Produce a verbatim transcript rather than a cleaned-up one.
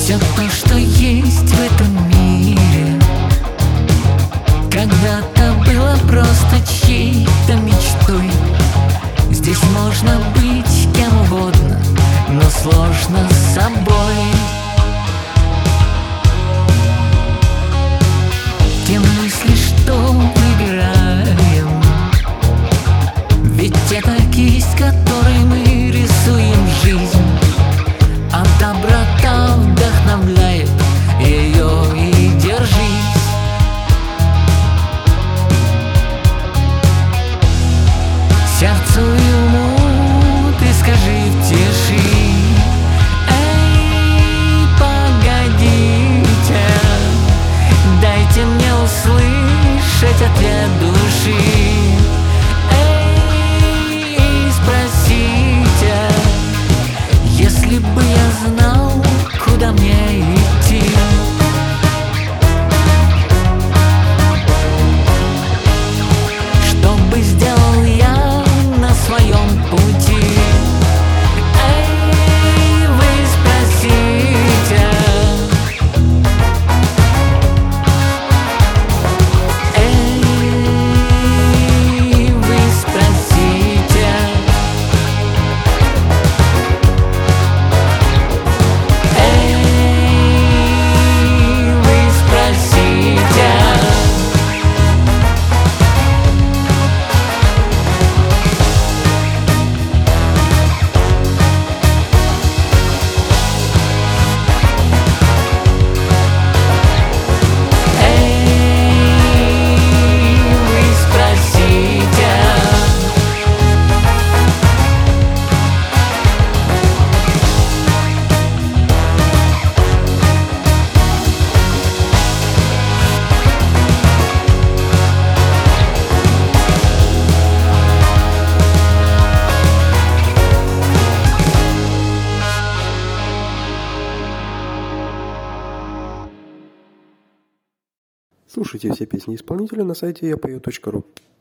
Все то, что есть в этом мире, когда-то было просто чьей-то мечтой. Здесь можно быть кем угодно, но сложно с собой. Те мысли, что выбираем, ведь это кисть, которой мы рисуем жизнь. А доброта вдохновляет, ее и держись. Сердцу и уму ты скажи в тиши: эй, погодите, дайте мне услышать ответ души. Эй, спросите, если бы я знал, куда мне идти. Что бы сделал я на своем пути? Эй, вы спросите. Эй, вы спросите. Эй, вы спросите. Слушайте все песни исполнителя на сайте я пою точка ру.